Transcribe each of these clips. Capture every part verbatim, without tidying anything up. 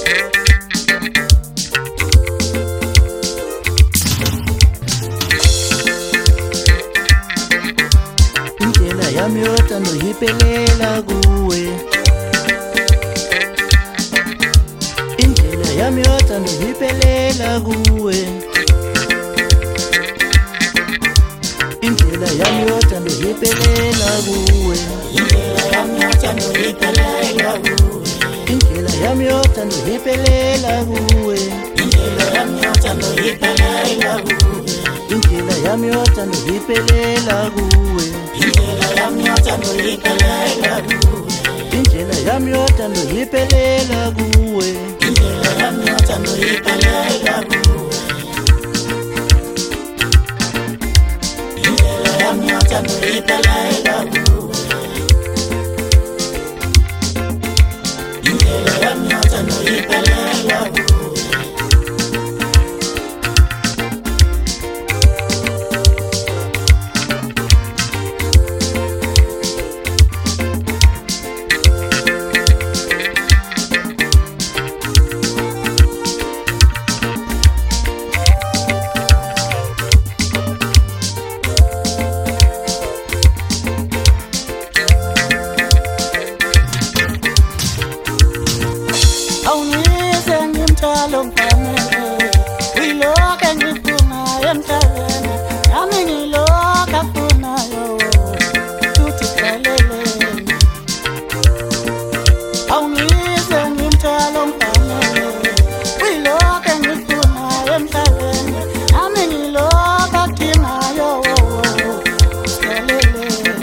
Indlela yami yothando iphelela kuwe, indlela yami yothando iphelela kuwe, indlela yami yothando iphelela kuwe, indlela yami yothando iphelela kuwe, indlela yami yothando iphelela kuwe, indlela yami yothando iphelela kuwe, indlela yami yothando iphelela kuwe, indlela yami yothando iphelela kuwe, indlela yami yothando iphelela kuwe, indlela yami yothando iphelela kuwe, indlela yami yothando iphelela kuwe, indlela yami yothando iphelela kuwe. Awunize ngimthalo mfanele, uyilokhu engifuna emhlabeni, nami ngilokhu afunayo, futhi siqaleleni. Awunize ngimthalo mfanele, uyilokhu engifuna emhlabeni, nami ngilokhu adingayo, siqaleleni.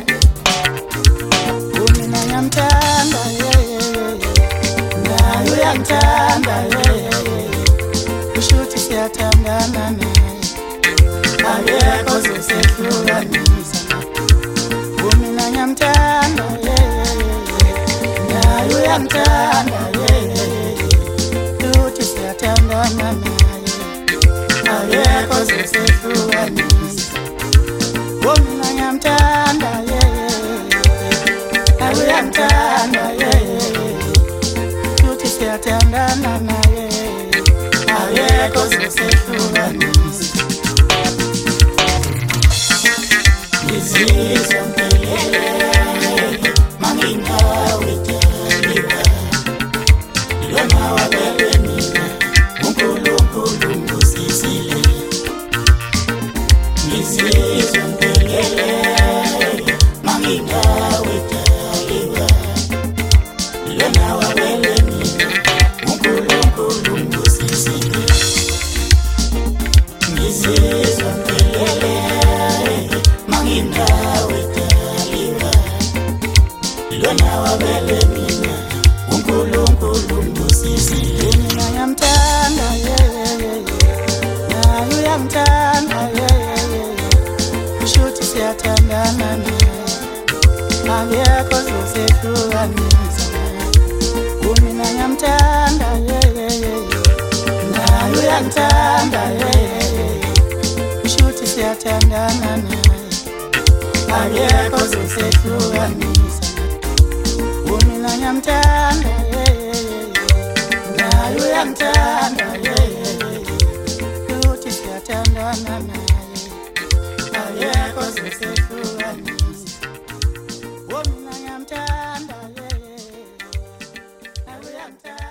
Mina ngiyamthanda uyangithanda ushuthi siyathandana naye, akekho ozosehlukanisa. Mina ngiyamthanda naye uyangithanda ushuthi siyathandana naye, akekho ozosehlukanisa. Mina ngiyamthanda naye uyangithanda siyathandana naye, akekho ozosehlukanisa. Ngizizwa ngiphelele manginawe Daliwa, lona wabele mina uNkulunkulu ngusizile. Ngizizwa ngiphelele manginawe Daliwa, lona wabele mina uNkulunkulu ngusizile. Ngizizwa ngiphelele manginawe Daliwa, lona wabele mina uNkulunkulu ngusizile. Mina ngiyamthanda naye uyamthanda ushuthi siyathandana naye, akekho ozosehlukanisa. Mina ngiyamthanda naye uyangithanda ushuthi siyathandana naye, akekho ozosehlukanisa. Mina ngiyamthanda naye uyangithanda ushuthi siyathandana naye, akekho ozosehlukanisa. Mina ngiyamthanda naye uyangithanda.